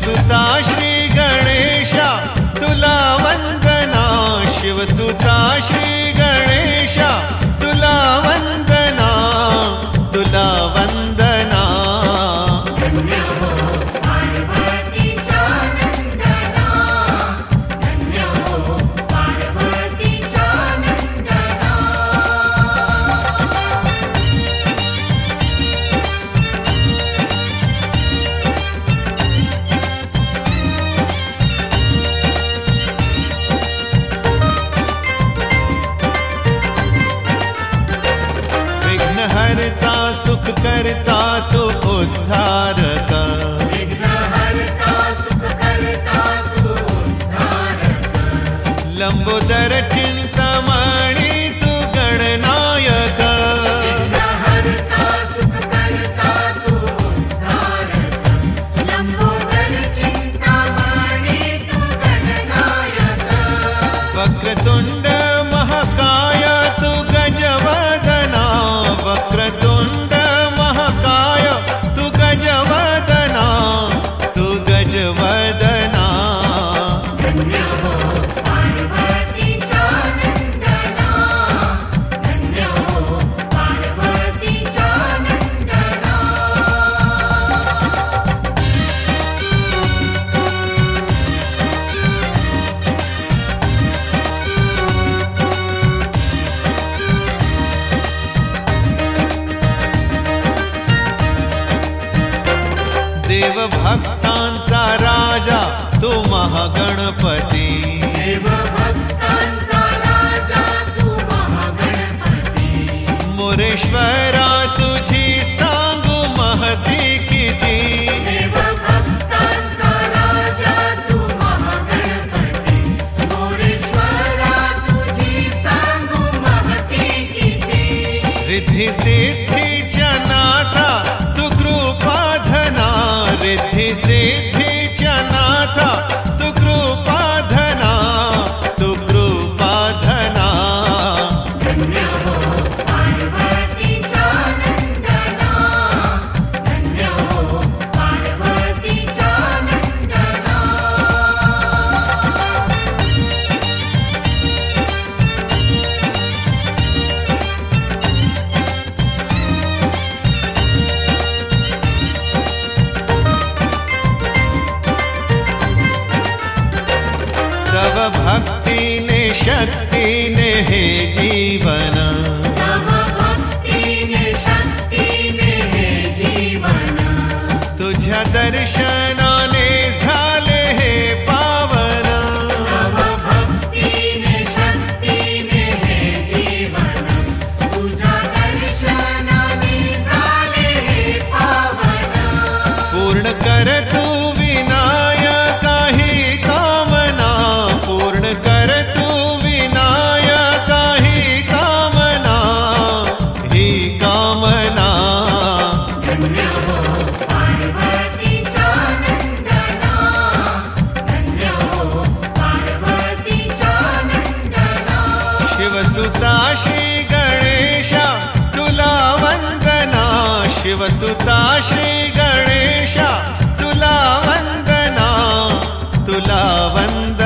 शिवसुता श्री गणेशा तुला वंदना, शिवसुता श्री गणेशा तुला वंदना, तुला वंदना। धन्य हो पार्वतीचा नंदना, धन्य हो पार्वतीचा नंदना। हरता सुख करता तो उद्धारक, विघ्नहर्ता सुख करता तू उद्धारक, लंबोदर चिंतामणि तू गणनायक। विघ्नहर्ता सुख करता तू उद्धारक, लंबोदर चिंतामणि तू गणनायक। वक्रतुंड महाकाय तू गजवदना, वक्रतुंड महाकाय तू गजवदना, तू गजवदना। धन्य हो पार्वतीचा नंदना, धन्य हो पार्वतीचा नंदना। देव भक्तांचा राजा तू महागणपती, देव भक्तांचा राजा तू महागणपती, मोरेश्वरा तुझी सांगू महती किती। देव भक्तांचा राजा तू महागणपती, मोरेश्वरा तुझी सांगू महती किती। रिद्धी सिद्धीच्या नाथा तू कृपाधना, रिद्धी सिद्धीच्या नाथा तू कृपाधना, तू कृपाधना। धन्य हो पार्वतीचा नंदना, धन्य हो पार्वतीचा नंदना। तव भक्ति ने शक्ति ने हे जीवन, तव भक्ति ने शक्ति ने हे जीवन, तुझ्या दर्शनाने झाले हे पावन। तव भक्ति ने शक्ति ने हे जीवन, तुझ्या दर्शनाने झाले हे पावन। पूर्ण कर तू विनायका ही कामना, पूर्ण कर तू विनायका ही कामना, ही कामना। धन्य हो पार्वतीचा नंदना, धन्य हो पार्वतीचा नंदना। शिवसुता श्री गणेशा तुला वंदना, शिवसुता श्री गणेशा तुला वंदना, तुला वंदना।